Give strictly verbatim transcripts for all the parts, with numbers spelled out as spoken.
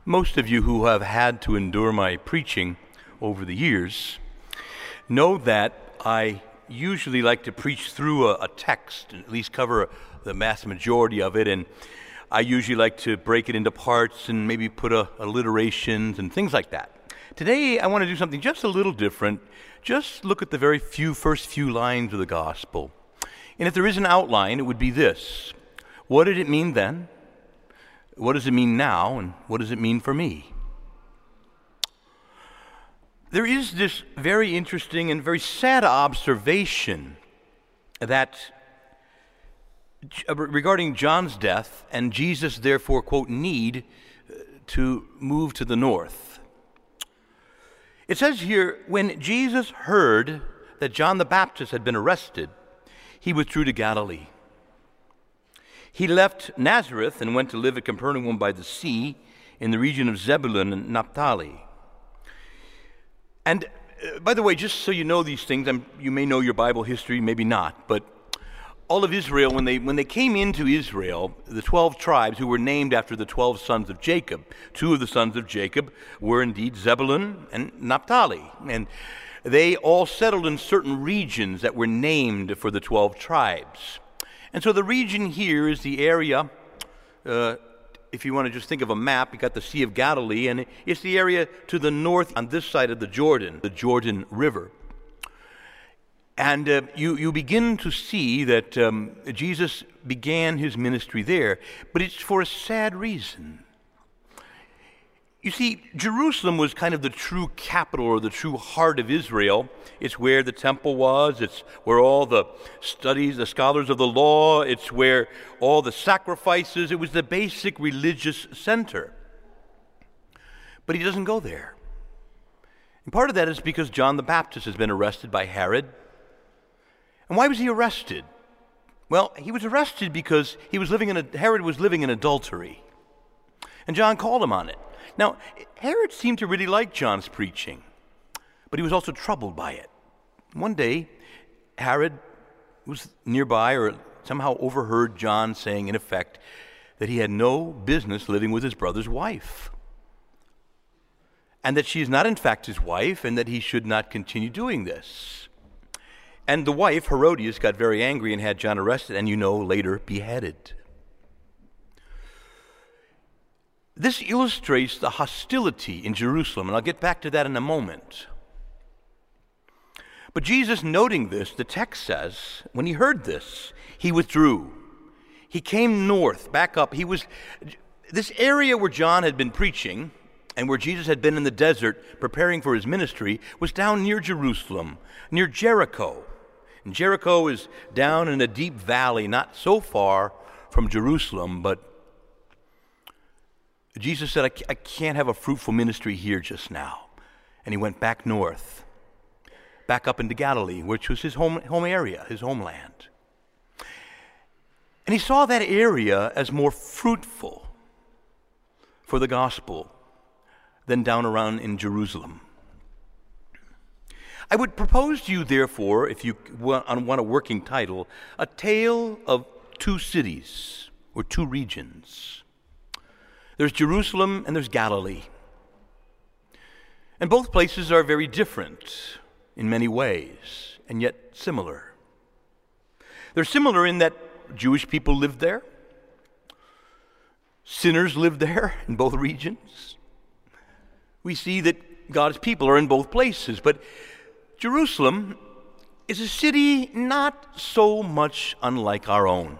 Most of you who have had to endure my preaching over the years know that I usually like to preach through a, a text, and at least cover the vast majority of it, and I usually like to break it into parts and maybe put a, alliterations and things like that. Today I want to do something just a little different. Just look at the very few first few lines of the gospel. And if there is an outline, it would be this. What did it mean then? What does it mean now? And what does it mean for me? There is this very interesting and very sad observation that regarding John's death and Jesus therefore, quote, need to move to the north. It says here, when Jesus heard that John the Baptist had been arrested, he withdrew to Galilee. He left Nazareth and went to live at Capernaum by the sea in the region of Zebulun and Naphtali. And uh, by the way, just so you know these things, I'm, you may know your Bible history, maybe not, but all of Israel, when they when they came into Israel, the twelve tribes who were named after the twelve sons of Jacob, two of the sons of Jacob were indeed Zebulun and Naphtali, and they all settled in certain regions that were named for the twelve tribes. And so the region here is the area, uh, if you want to just think of a map, you got the Sea of Galilee, and it's the area to the north on this side of the Jordan, the Jordan River. And uh, you, you begin to see that um, Jesus began his ministry there, but it's for a sad reason. You see, Jerusalem was kind of the true capital or the true heart of Israel. It's where the temple was. It's where all the studies, the scholars of the law, it's where all the sacrifices, it was the basic religious center. But he doesn't go there. And part of that is because John the Baptist has been arrested by Herod. And why was he arrested? Well, he was arrested because he was living in a, Herod was living in adultery. And John called him on it. Now, Herod seemed to really like John's preaching, but he was also troubled by it. One day, Herod was nearby or somehow overheard John saying, in effect, that he had no business living with his brother's wife, and that she is not, in fact, his wife, and that he should not continue doing this. And the wife, Herodias, got very angry and had John arrested, and you know, later beheaded. This illustrates the hostility in Jerusalem, and I'll get back to that in a moment. But Jesus, noting this, the text says, when he heard this, he withdrew. He came north, back up. He was, this area where John had been preaching and where Jesus had been in the desert preparing for his ministry was down near Jerusalem, near Jericho. And Jericho is down in a deep valley, not so far from Jerusalem, but Jesus said, I can't have a fruitful ministry here just now. And he went back north, back up into Galilee, which was his home, home area, his homeland. And he saw that area as more fruitful for the gospel than down around in Jerusalem. I would propose to you, therefore, if you want a working title, a tale of two cities or two regions. There's Jerusalem and there's Galilee. And both places are very different in many ways, and yet similar. They're similar in that Jewish people lived there. Sinners lived there in both regions. We see that God's people are in both places, but Jerusalem is a city not so much unlike our own.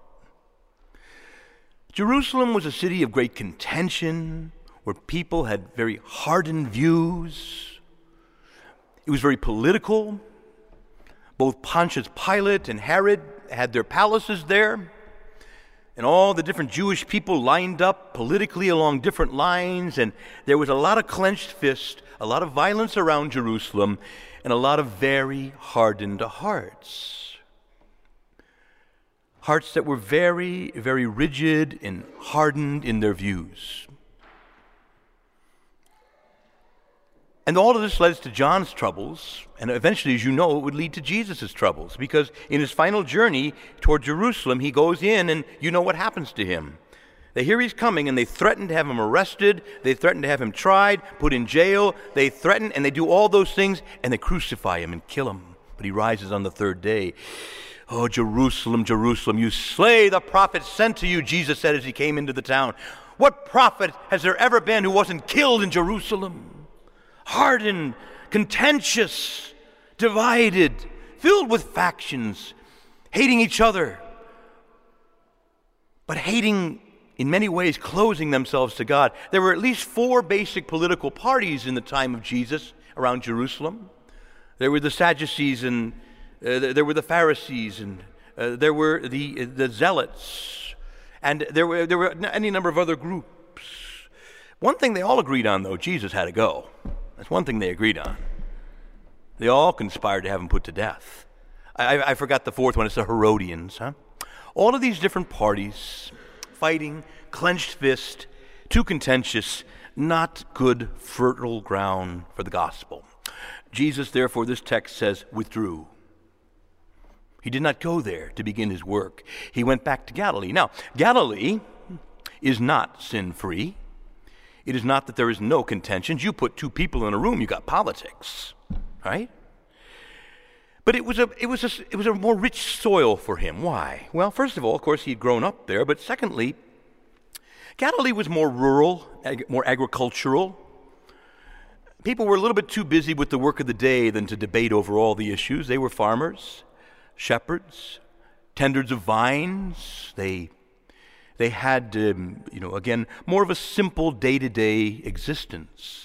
Jerusalem was a city of great contention, where people had very hardened views. It was very political. Both Pontius Pilate and Herod had their palaces there, and all the different Jewish people lined up politically along different lines, and there was a lot of clenched fists, a lot of violence around Jerusalem, and a lot of very hardened hearts. Hearts that were very, very rigid and hardened in their views. And all of this led to John's troubles, and eventually, as you know, it would lead to Jesus' troubles, because in his final journey toward Jerusalem, he goes in, and you know what happens to him. They hear he's coming, and they threaten to have him arrested. They threaten to have him tried, put in jail. They threaten, and they do all those things, and they crucify him and kill him. But he rises on the third day. Oh, Jerusalem, Jerusalem, you slay the prophets sent to you, Jesus said as he came into the town. What prophet has there ever been who wasn't killed in Jerusalem? Hardened, contentious, divided, filled with factions, hating each other, but hating in many ways closing themselves to God. There were at least four basic political parties in the time of Jesus around Jerusalem. There were the Sadducees, and uh, there were the Pharisees, and uh, there were the the Zealots, and there were there were any number of other groups. One thing they all agreed on, though, Jesus had to go. That's one thing they agreed on. They all conspired to have him put to death. I, I, I forgot the fourth one. It's the Herodians, huh? All of these different parties fighting, clenched fist, too contentious, not good fertile ground for the gospel. Jesus, therefore, this text says, withdrew. He did not go there to begin his work. He went back to Galilee. Now, Galilee is not sin-free. It is not that there is no contentions. You put two people in a room, you got politics, right? But it was a it was a it was a more rich soil for him. Why? Well, first of all, of course, he'd grown up there. But secondly, Galilee was more rural, ag- more agricultural. People were a little bit too busy with the work of the day than to debate over all the issues. They were farmers, shepherds, tenders of vines. They they had, um, you know, again, more of a simple day-to-day existence.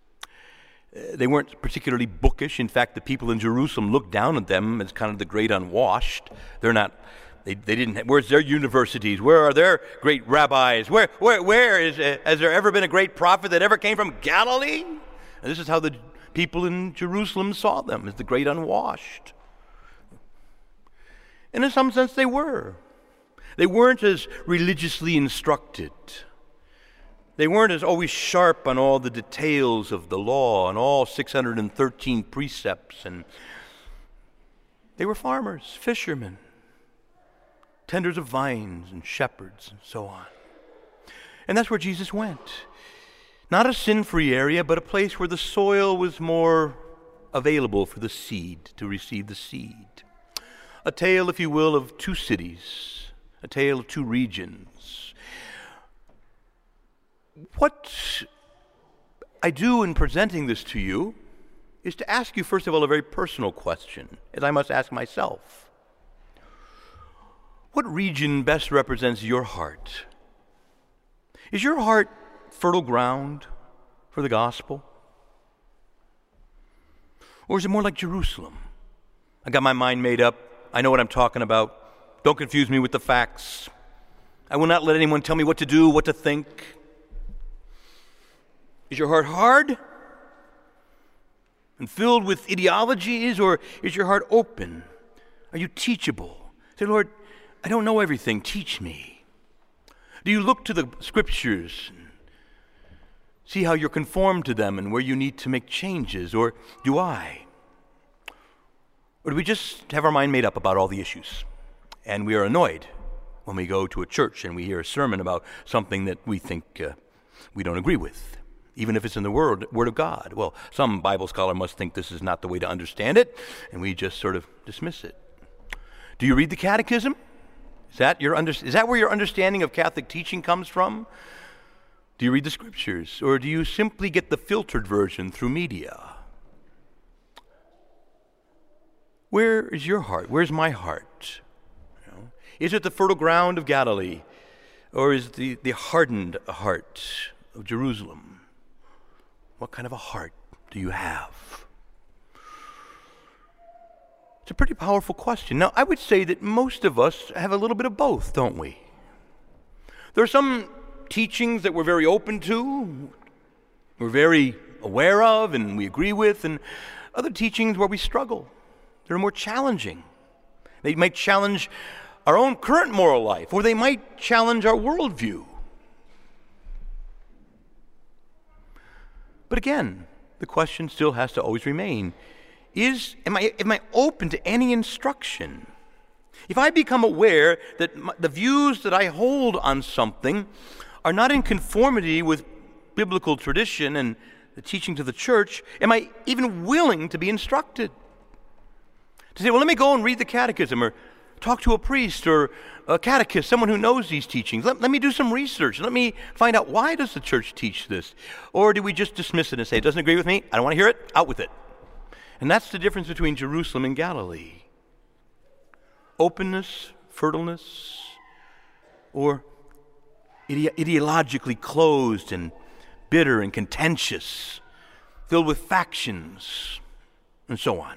They weren't particularly bookish. In fact, the people in Jerusalem looked down at them as kind of the great unwashed. They're not, they, they didn't, have, where's their universities? Where are their great rabbis? Where, where, where is, uh, has there ever been a great prophet that ever came from Galilee? And this is how the people in Jerusalem saw them, as the great unwashed. And in some sense they were. They weren't as religiously instructed. They weren't as always sharp on all the details of the law and all six hundred thirteen precepts. And they were farmers, fishermen, tenders of vines and shepherds and so on. And that's where Jesus went. Not a sin-free area, but a place where the soil was more available for the seed, to receive the seed. A tale, if you will, of two cities, a tale of two regions. What I do in presenting this to you is to ask you, first of all, a very personal question, as I must ask myself. What region best represents your heart? Is your heart fertile ground for the gospel? Or is it more like Jerusalem? I got my mind made up. I know what I'm talking about. Don't confuse me with the facts. I will not let anyone tell me what to do, what to think. Is your heart hard and filled with ideologies, or is your heart open? Are you teachable? Say, Lord, I don't know everything. Teach me. Do you look to the scriptures and see how you're conformed to them and where you need to make changes, or do I? Or do we just have our mind made up about all the issues, and we are annoyed when we go to a church and we hear a sermon about something that we think uh, we don't agree with, even if it's in the word, word of God? Well, some Bible scholar must think this is not the way to understand it, and we just sort of dismiss it. Do you read the catechism? Is that, your under, is that where your understanding of Catholic teaching comes from? Do you read the scriptures, or do you simply get the filtered version through media? Where is your heart? Where's my heart? You know, is it the fertile ground of Galilee, or is it the, the hardened heart of Jerusalem? What kind of a heart do you have? It's a pretty powerful question. Now, I would say that most of us have a little bit of both, don't we? There are some teachings that we're very open to, we're very aware of, and we agree with, and other teachings where we struggle. They're more challenging. They might challenge our own current moral life, or they might challenge our worldview. But again, the question still has to always remain, is, am I, am I open to any instruction? If I become aware that my, the views that I hold on something are not in conformity with biblical tradition and the teachings of the church, am I even willing to be instructed? To say, well, let me go and read the catechism or talk to a priest or a catechist, someone who knows these teachings. Let, let me do some research. Let me find out, why does the church teach this? Or do we just dismiss it and say, it doesn't agree with me, I don't want to hear it, out with it? And that's the difference between Jerusalem and Galilee. Openness, fertileness, or ide- ideologically closed and bitter and contentious, filled with factions, and so on.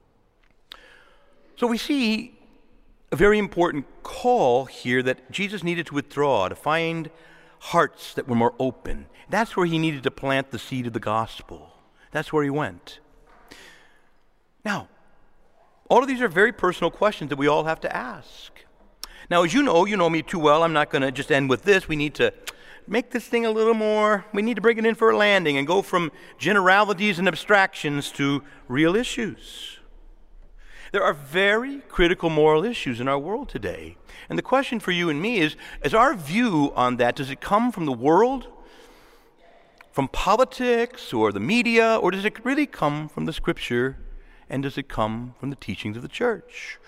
So we see a very important call here that Jesus needed to withdraw, to find hearts that were more open. That's where he needed to plant the seed of the gospel. That's where he went. Now, all of these are very personal questions that we all have to ask. Now, as you know, you know me too well, I'm not going to just end with this. We need to make this thing a little more, we need to bring it in for a landing and go from generalities and abstractions to real issues. There are very critical moral issues in our world today. And the question for you and me is, is our view on that, does it come from the world, from politics or the media, or does it really come from the Scripture, and does it come from the teachings of the church?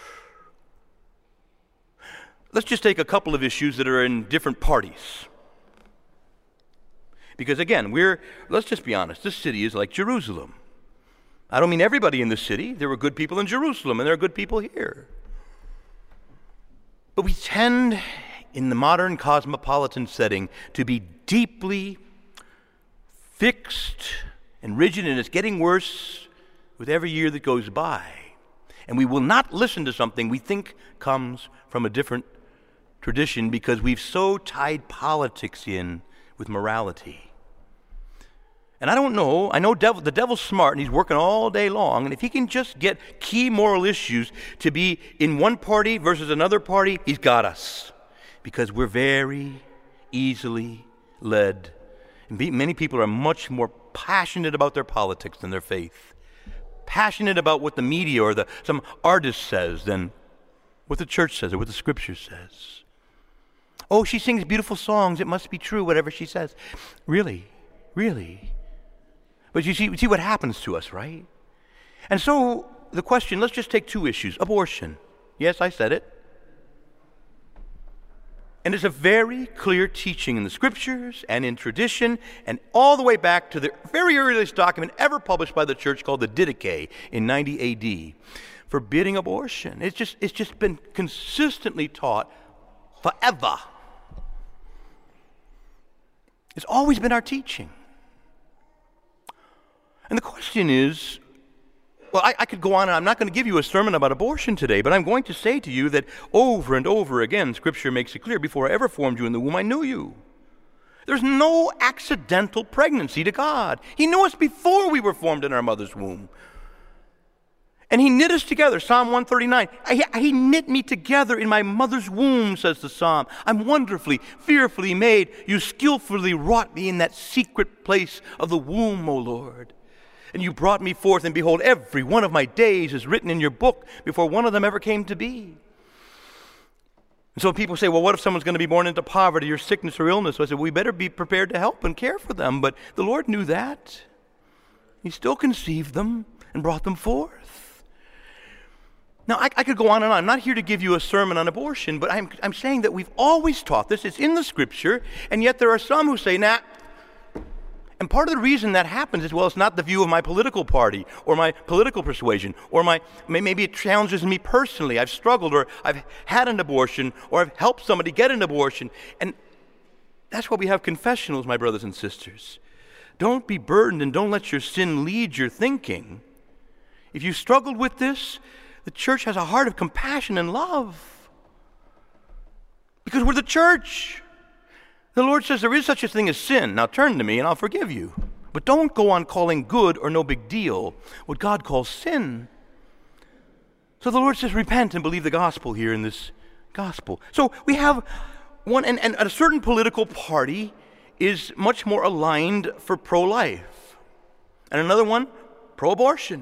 Let's just take a couple of issues that are in different parties. Because again, we're, let's just be honest, this city is like Jerusalem. I don't mean everybody in the city. There were good people in Jerusalem, and there are good people here. But we tend, in the modern cosmopolitan setting, to be deeply fixed and rigid, and it's getting worse with every year that goes by. And we will not listen to something we think comes from a different tradition because we've so tied politics in with morality. And I don't know, I know devil, the devil's smart and he's working all day long, and if he can just get key moral issues to be in one party versus another party, he's got us. Because we're very easily led. And be, many people are much more passionate about their politics than their faith. Passionate about what the media or the some artist says than what the church says or what the Scripture says. Oh, she sings beautiful songs, it must be true, whatever she says. Really? Really? But you see, you see what happens to us, right? And so the question, let's just take two issues. Abortion. Yes, I said it. And it's a very clear teaching in the Scriptures and in tradition and all the way back to the very earliest document ever published by the church called the Didache in ninety A D, forbidding abortion. It's just, it's just been consistently taught forever. It's always been our teaching. And the question is, well, I, I could go on, and I'm not going to give you a sermon about abortion today, but I'm going to say to you that over and over again, Scripture makes it clear, before I ever formed you in the womb, I knew you. There's no accidental pregnancy to God. He knew us before we were formed in our mother's womb. And he knit us together, Psalm one thirty-nine. He, he knit me together in my mother's womb, says the psalm. I'm wonderfully, fearfully made. You skillfully wrought me in that secret place of the womb, O Lord. And you brought me forth, and behold, every one of my days is written in your book before one of them ever came to be. And so people say, well, what if someone's going to be born into poverty or sickness or illness? So I said, well, we better be prepared to help and care for them. But the Lord knew that. He still conceived them and brought them forth. Now, I, I could go on and on. I'm not here to give you a sermon on abortion, but I'm, I'm saying that we've always taught this. It's in the Scripture, and yet there are some who say, nah. And part of the reason that happens is, well, it's not the view of my political party or my political persuasion, or my maybe it challenges me personally. I've struggled, or I've had an abortion, or I've helped somebody get an abortion. And that's why we have confessionals, my brothers and sisters. Don't be burdened, and don't let your sin lead your thinking. If you struggled with this, the church has a heart of compassion and love. Because we're the church. The Lord says there is such a thing as sin. Now turn to me and I'll forgive you. But don't go on calling good or no big deal what God calls sin. So the Lord says repent and believe the gospel here in this gospel. So we have one, and, and a certain political party is much more aligned for pro-life. And another one, pro-abortion.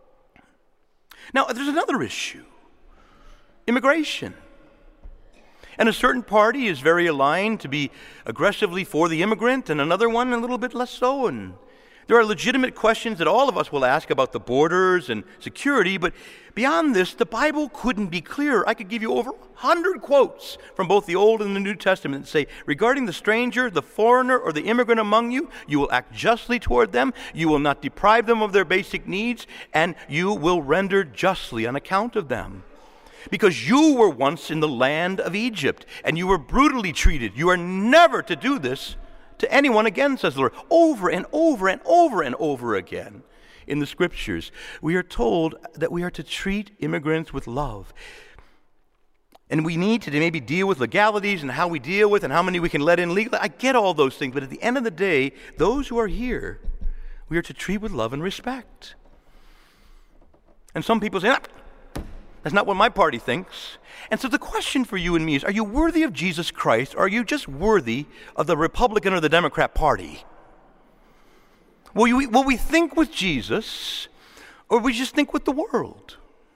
Now there's another issue. Immigration. And a certain party is very aligned to be aggressively for the immigrant, and another one a little bit less so. And there are legitimate questions that all of us will ask about the borders and security, but beyond this, the Bible couldn't be clearer. I could give you over a hundred quotes from both the Old and the New Testament that say, regarding the stranger, the foreigner, or the immigrant among you, you will act justly toward them, you will not deprive them of their basic needs, and you will render justly on account of them. Because you were once in the land of Egypt, and you were brutally treated. You are never to do this to anyone again, says the Lord, over and over and over and over again. In the Scriptures, we are told that we are to treat immigrants with love. And we need to maybe deal with legalities and how we deal with and how many we can let in legally. I get all those things, but at the end of the day, those who are here, we are to treat with love and respect. And some people say, ah, that's not what my party thinks. And so the question for you and me is, are you worthy of Jesus Christ, or are you just worthy of the Republican or the Democrat Party? Will, you, will we think with Jesus, or will we just think with the world?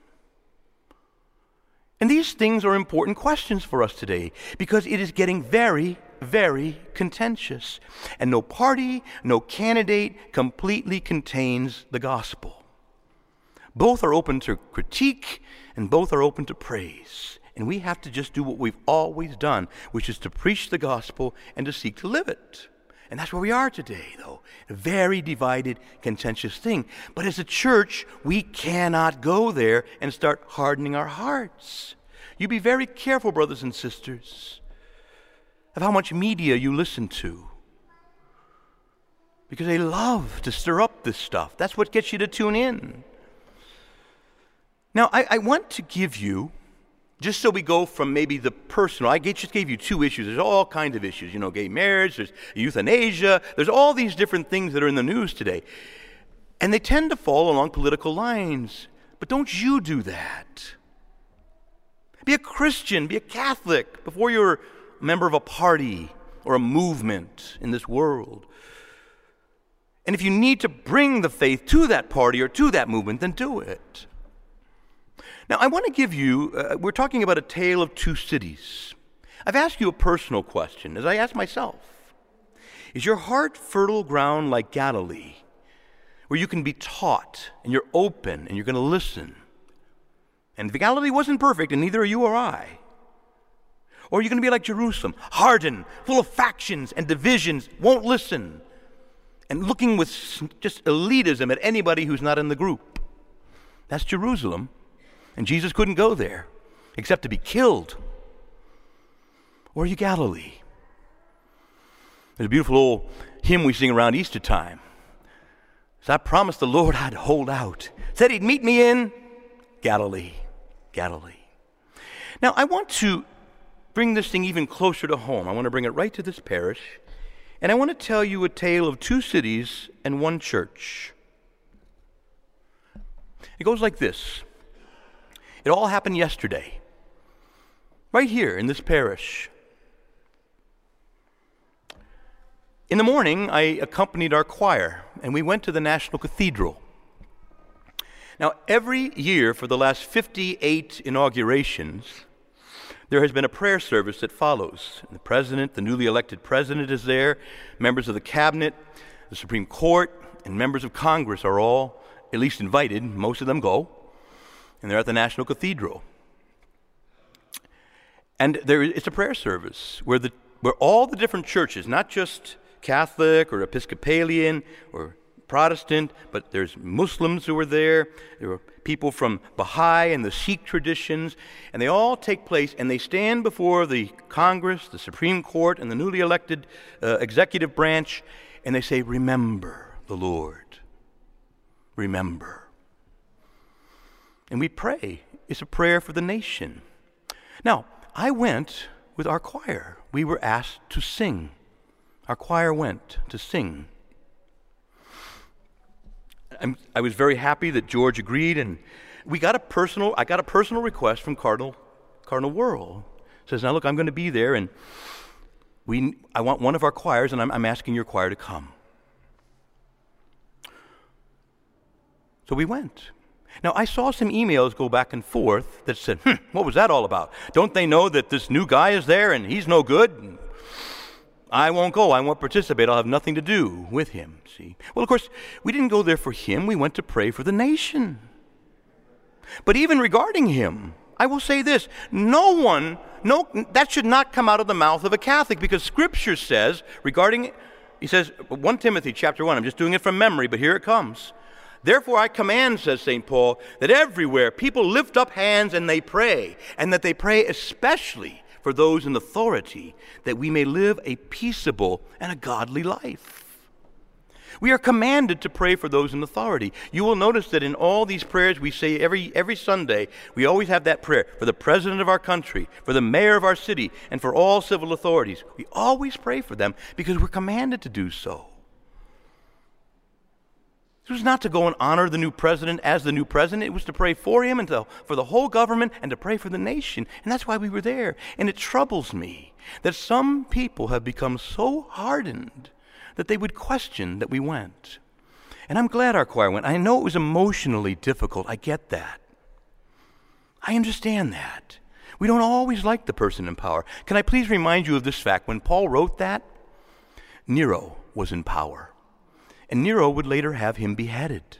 And these things are important questions for us today, because it is getting very, very contentious. And no party, no candidate completely contains the gospel. Both are open to critique, and both are open to praise. And we have to just do what we've always done, which is to preach the gospel and to seek to live it. And that's where we are today, though. A very divided, contentious thing. But as a church, we cannot go there and start hardening our hearts. You be very careful, brothers and sisters, of how much media you listen to. Because they love to stir up this stuff. That's what gets you to tune in. Now, I, I want to give you, just so we go from maybe the personal, I just gave you two issues. There's all kinds of issues, you know, gay marriage, there's euthanasia, there's all these different things that are in the news today. And they tend to fall along political lines. But don't you do that. Be a Christian, be a Catholic before you're a member of a party or a movement in this world. And if you need to bring the faith to that party or to that movement, then do it. Now, I want to give you, uh, we're talking about a tale of two cities. I've asked you a personal question, as I asked myself. Is your heart fertile ground like Galilee, where you can be taught, and you're open, and you're going to listen? And the Galilee wasn't perfect, and neither are you or I. Or are you going to be like Jerusalem, hardened, full of factions and divisions, won't listen, and looking with just elitism at anybody who's not in the group? That's Jerusalem. And Jesus couldn't go there except to be killed. Or are you Galilee? There's a beautiful old hymn we sing around Easter time. So I promised the Lord I'd hold out. Said he'd meet me in Galilee. Galilee. Now I want to bring this thing even closer to home. I want to bring it right to this parish. And I want to tell you a tale of two cities and one church. It goes like this. It all happened yesterday, right here in this parish. In the morning, I accompanied our choir, and we went to the National Cathedral. Now, every year for the last fifty-eight inaugurations, there has been a prayer service that follows. And the president, the newly elected president is there, members of the cabinet, the Supreme Court, and members of Congress are all at least invited. Most of them go. And they're at the National Cathedral. And there, it's a prayer service where, the, where all the different churches, not just Catholic or Episcopalian or Protestant, but there's Muslims who are there, there are people from Baha'i and the Sikh traditions, and they all take place, and they stand before the Congress, the Supreme Court, and the newly elected uh, executive branch, and they say, remember the Lord. Remember. And we pray. It's a prayer for the nation. Now, I went with our choir. We were asked to sing. Our choir went to sing. I'm, I was very happy that George agreed, and we got a personal. I got a personal request from Cardinal Cardinal Wuerl. Says, now look, I'm going to be there, and we. I want one of our choirs, and I'm, I'm asking your choir to come. So we went. Now, I saw some emails go back and forth that said, hmm, what was that all about? Don't they know that this new guy is there and he's no good? I won't go. I won't participate. I'll have nothing to do with him, see? Well, of course, we didn't go there for him. We went to pray for the nation. But even regarding him, I will say this. No one, no, that should not come out of the mouth of a Catholic, because Scripture says, regarding, he says, First Timothy chapter one, I'm just doing it from memory, but here it comes. Therefore I command, says Saint Paul, that everywhere people lift up hands and they pray, and that they pray especially for those in authority, that we may live a peaceable and a godly life. We are commanded to pray for those in authority. You will notice that in all these prayers we say every, every Sunday, we always have that prayer for the president of our country, for the mayor of our city, and for all civil authorities. We always pray for them because we're commanded to do so. It was not to go and honor the new president as the new president. It was to pray for him and to, for the whole government and to pray for the nation. And that's why we were there. And it troubles me that some people have become so hardened that they would question that we went. And I'm glad our choir went. I know it was emotionally difficult. I get that. I understand that. We don't always like the person in power. Can I please remind you of this fact? When Paul wrote that, Nero was in power. And Nero would later have him beheaded.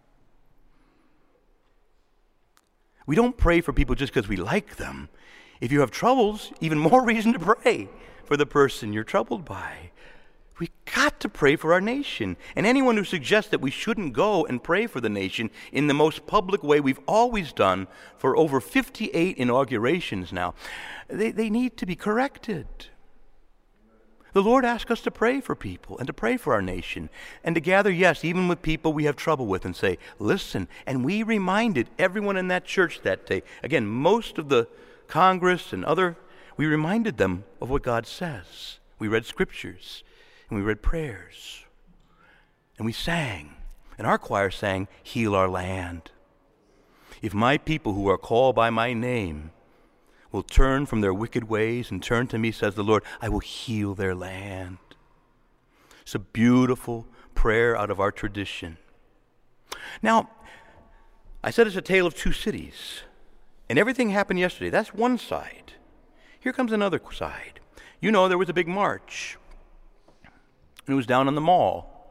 We don't pray for people just because we like them. If you have troubles, even more reason to pray for the person you're troubled by. We've got to pray for our nation. And anyone who suggests that we shouldn't go and pray for the nation in the most public way we've always done for over fifty-eight inaugurations now, they, they need to be corrected. The Lord asks us to pray for people and to pray for our nation and to gather, yes, even with people we have trouble with, and say, listen. And we reminded everyone in that church that day, again, most of the Congress and other, we reminded them of what God says. We read scriptures and we read prayers and we sang. And our choir sang, Heal Our Land. If my people who are called by my name will turn from their wicked ways and turn to me, says the Lord, I will heal their land. It's a beautiful prayer out of our tradition. Now, I said it's a tale of two cities, and everything happened yesterday. That's one side. Here comes another side. You know, there was a big march, and it was down on the mall.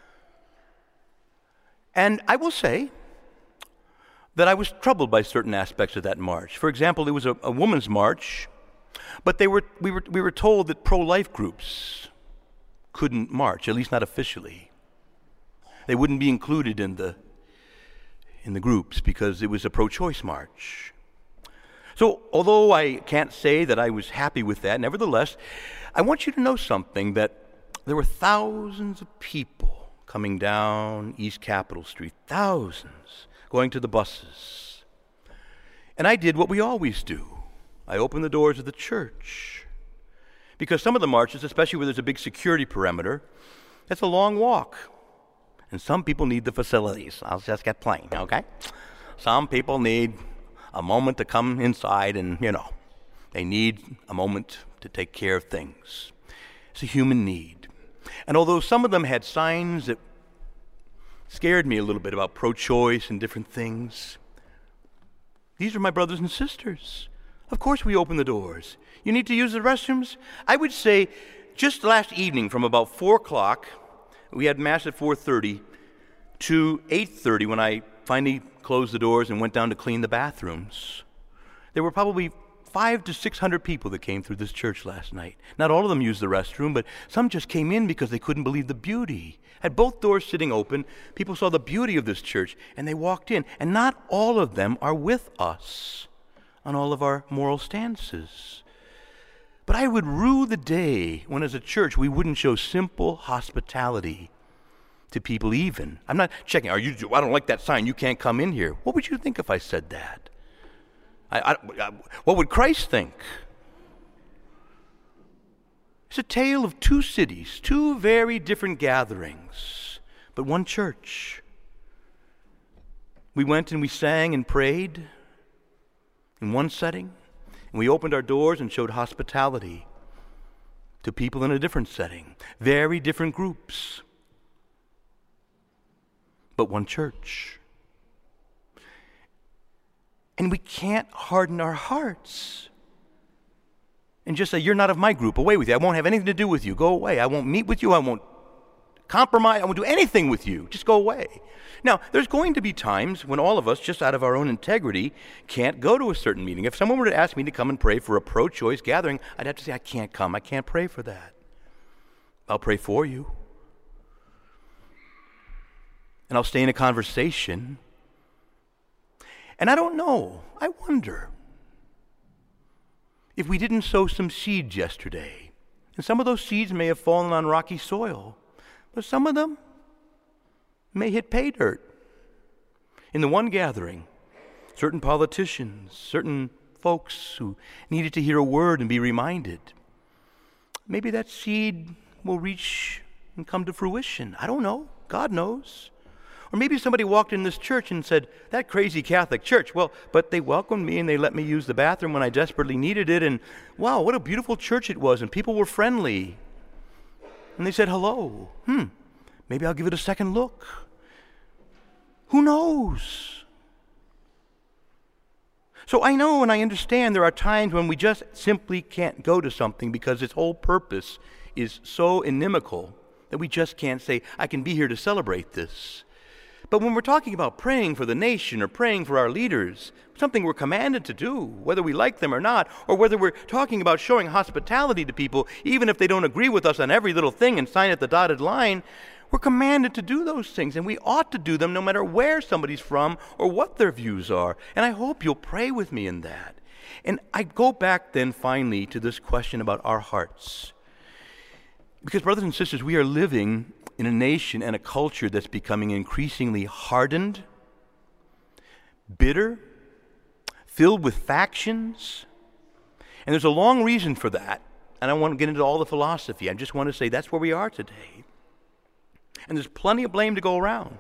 And I will say that I was troubled by certain aspects of that march. For example, it was a, a women's march, but they were, we, were, we were told that pro-life groups couldn't march, at least not officially. They wouldn't be included in the, in the groups because it was a pro-choice march. So although I can't say that I was happy with that, nevertheless, I want you to know something, that there were thousands of people coming down East Capitol Street, thousands, going to the buses. And I did what we always do. I opened the doors of the church. Because some of the marches, especially where there's a big security perimeter, that's a long walk. And some people need the facilities. I'll just get plain, okay? Some people need a moment to come inside and, you know, they need a moment to take care of things. It's a human need. And although some of them had signs that scared me a little bit about pro-choice and different things, these are my brothers and sisters. Of course we open the doors. You need to use the restrooms? I would say just last evening from about four o'clock, we had Mass at four thirty, to eight thirty when I finally closed the doors and went down to clean the bathrooms. There were probably five to six hundred people that came through this church last night. Not all of them used the restroom, but some just came in because they couldn't believe the beauty. Had both doors sitting open, people saw the beauty of this church, and they walked in. And not all of them are with us on all of our moral stances. But I would rue the day when as a church we wouldn't show simple hospitality to people even. I'm not checking, are you, I don't like that sign, you can't come in here. What would you think if I said that? I, I, I, what would Christ think? It's a tale of two cities, two very different gatherings, but one church. We went and we sang and prayed in one setting, and we opened our doors and showed hospitality to people in a different setting. Very different groups, but one church. And we can't harden our hearts and just say, you're not of my group, away with you. I won't have anything to do with you. Go away. I won't meet with you. I won't compromise. I won't do anything with you. Just go away. Now, there's going to be times when all of us, just out of our own integrity, can't go to a certain meeting. If someone were to ask me to come and pray for a pro-choice gathering, I'd have to say, I can't come. I can't pray for that. I'll pray for you. And I'll stay in a conversation. And I don't know. I wonder if we didn't sow some seeds yesterday. And some of those seeds may have fallen on rocky soil, but some of them may hit pay dirt. In the one gathering, certain politicians, certain folks who needed to hear a word and be reminded, maybe that seed will reach and come to fruition. I don't know. God knows. Or maybe somebody walked in this church and said, that crazy Catholic church, well, but they welcomed me and they let me use the bathroom when I desperately needed it, and wow, what a beautiful church it was, and people were friendly. And they said hello. Hmm, maybe I'll give it a second look. Who knows? So I know and I understand there are times when we just simply can't go to something because its whole purpose is so inimical that we just can't say, I can be here to celebrate this. But when we're talking about praying for the nation or praying for our leaders, something we're commanded to do, whether we like them or not, or whether we're talking about showing hospitality to people, even if they don't agree with us on every little thing and sign at the dotted line, we're commanded to do those things, and we ought to do them no matter where somebody's from or what their views are. And I hope you'll pray with me in that. And I go back then finally to this question about our hearts. Because, brothers and sisters, we are living in a nation and a culture that's becoming increasingly hardened, bitter, filled with factions. And there's a long reason for that. And I don't want to get into all the philosophy. I just want to say that's where we are today. And there's plenty of blame to go around.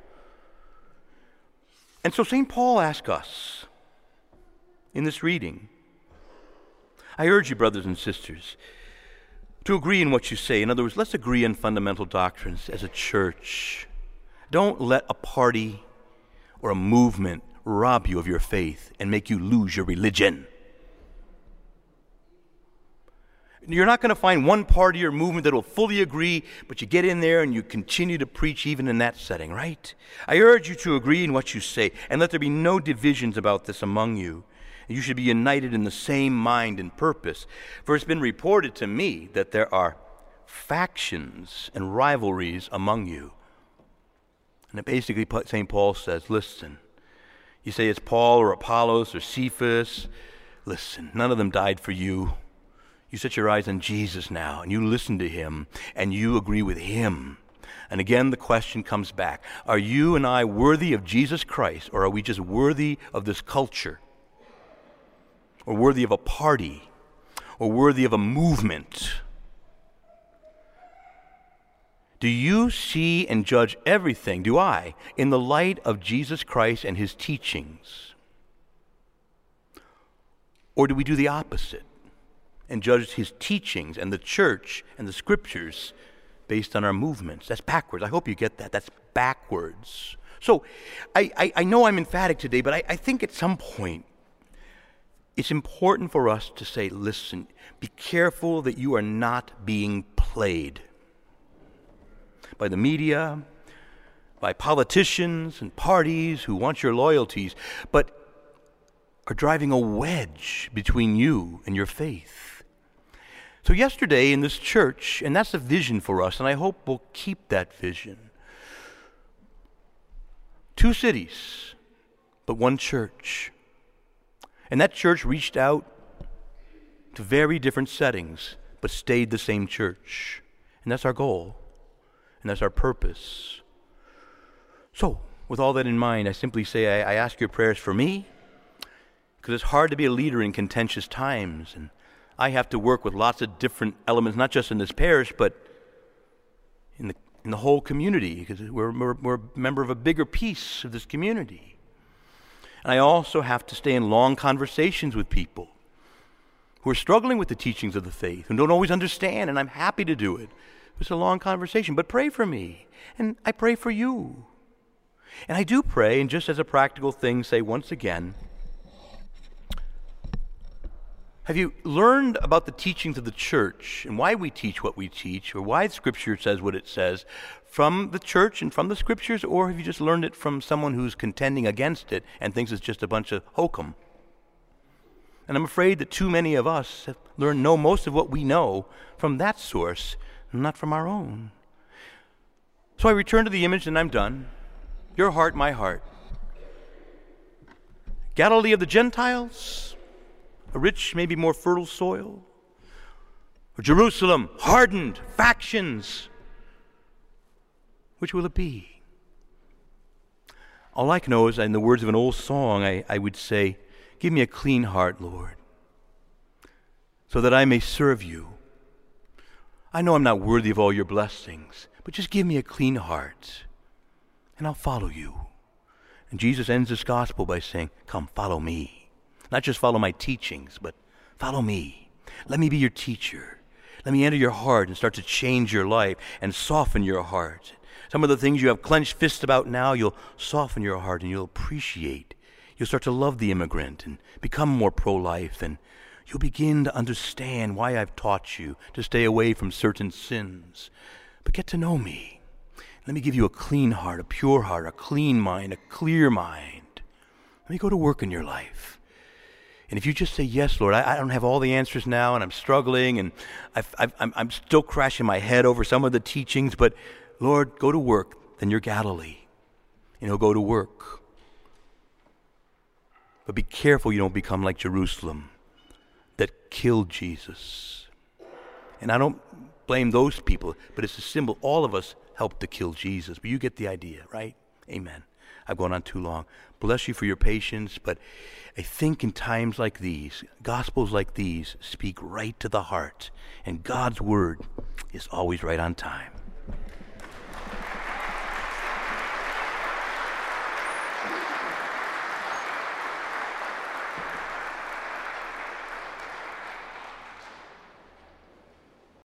And so Saint Paul asks us in this reading, I urge you, brothers and sisters, to agree in what you say. In other words, let's agree on fundamental doctrines as a church. Don't let a party or a movement rob you of your faith and make you lose your religion. You're not going to find one party or movement that will fully agree, but you get in there and you continue to preach even in that setting, right? I urge you to agree in what you say, and let there be no divisions about this among you. You should be united in the same mind and purpose. For it's been reported to me that there are factions and rivalries among you. And basically Saint Paul says, listen, you say it's Paul or Apollos or Cephas. Listen, none of them died for you. You set your eyes on Jesus now, and you listen to him, and you agree with him. And again, the question comes back. Are you and I worthy of Jesus Christ, or are we just worthy of this culture? Or worthy of a party, or worthy of a movement? Do you see and judge everything, do I, in the light of Jesus Christ and his teachings? Or do we do the opposite and judge his teachings and the church and the scriptures based on our movements? That's backwards. I hope you get that. That's backwards. So I, I, I know I'm emphatic today, but I, I think at some point, it's important for us to say, listen, be careful that you are not being played by the media, by politicians and parties who want your loyalties, but are driving a wedge between you and your faith. So yesterday in this church, and that's a vision for us, and I hope we'll keep that vision. Two cities, but one church. And that church reached out to very different settings, but stayed the same church. And that's our goal. And that's our purpose. So, with all that in mind, I simply say I, I ask your prayers for me, because it's hard to be a leader in contentious times. And I have to work with lots of different elements, not just in this parish, but in the, in the whole community, because we're, we're, we're a member of a bigger piece of this community. And I also have to stay in long conversations with people who are struggling with the teachings of the faith, who don't always understand, and I'm happy to do it. It's a long conversation, but pray for me, and I pray for you. And I do pray, and just as a practical thing, say once again, Have you learned about the teachings of the church and why we teach what we teach, or why Scripture says what it says from the church and from the Scriptures, or have you just learned it from someone who's contending against it and thinks it's just a bunch of hokum? And I'm afraid that too many of us have learned know most of what we know from that source, not from our own. So I return to the image and I'm done. Your heart, my heart. Galilee of the Gentiles, a rich, maybe more fertile soil, or Jerusalem, hardened, factions. Which will it be? All I can know is, in the words of an old song, I, I would say, give me a clean heart, Lord, so that I may serve you. I know I'm not worthy of all your blessings, but just give me a clean heart, and I'll follow you. And Jesus ends this gospel by saying, come, follow me. Not just follow my teachings, but follow me. Let me be your teacher. Let me enter your heart and start to change your life and soften your heart. Some of the things you have clenched fists about now, you'll soften your heart and you'll appreciate. You'll start to love the immigrant and become more pro-life, and you'll begin to understand why I've taught you to stay away from certain sins. But get to know me. Let me give you a clean heart, a pure heart, a clean mind, a clear mind. Let me go to work in your life. And if you just say, yes, Lord, I, I don't have all the answers now, and I'm struggling, and I've, I've, I'm, I'm still crashing my head over some of the teachings, but Lord, go to work, then you're Galilee, and he'll go to work. But be careful you don't become like Jerusalem that killed Jesus. And I don't blame those people, but it's a symbol. All of us helped to kill Jesus. But you get the idea, right? Amen. I've gone on too long. Bless you for your patience, but I think in times like these, gospels like these speak right to the heart, and God's word is always right on time.